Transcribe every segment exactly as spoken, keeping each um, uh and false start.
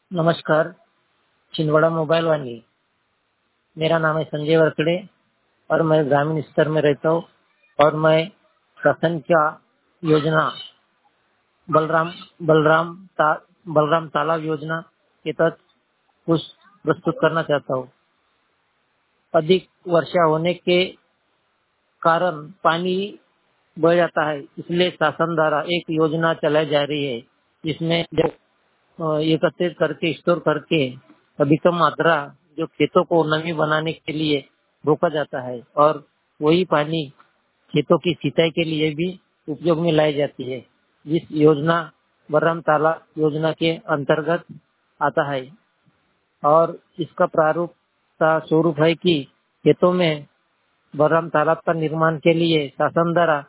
नमस्कार। छिंदवाड़ा मोबाइल वाली। मेरा नाम है संजय वरकड़े और मैं ग्रामीण स्तर में रहता हूँ और मैं शासन क्या योजना बलराम बलराम ता, बलराम तालाब योजना के तहत कुछ प्रस्तुत करना चाहता हूँ। अधिक वर्षा होने के कारण पानी बह जाता है, इसलिए शासन द्वारा एक योजना चलाई जा रही है जिसमें जब अ, एकत्रित करके स्टोर करके अधिकतम मात्रा जो खेतों को नमी बनाने के लिए रोका जाता है और वही पानी खेतों की सिंचाई के लिए भी उपयोग में लाई जाती है। इस योजना बलराम तालाब योजना के अंतर्गत आता है और इसका प्रारूप का स्वरूप है कि खेतों में बलराम तालाब का निर्माण के लिए शासन द्वारा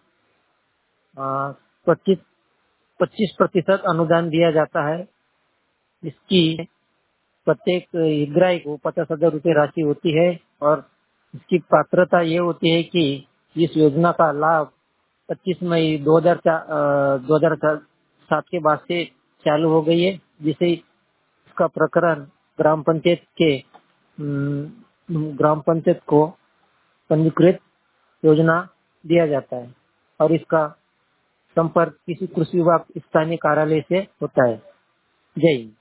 पच्चीस पच्चीस प्रतिशत अनुदान दिया जाता है। इसकी प्रत्येक हितग्राही को पचास हजार रूपए राशि होती है और इसकी पात्रता ये होती है कि इस योजना का लाभ पच्चीस मई दो हजार सात के बाद से चालू हो गई है, जिसे इसका प्रकरण ग्राम पंचायत के अम, ग्राम पंचायत को पंजीकृत योजना दिया जाता है और इसका संपर्क किसी कृषि विभाग स्थानीय कार्यालय से होता है। जय हिंद।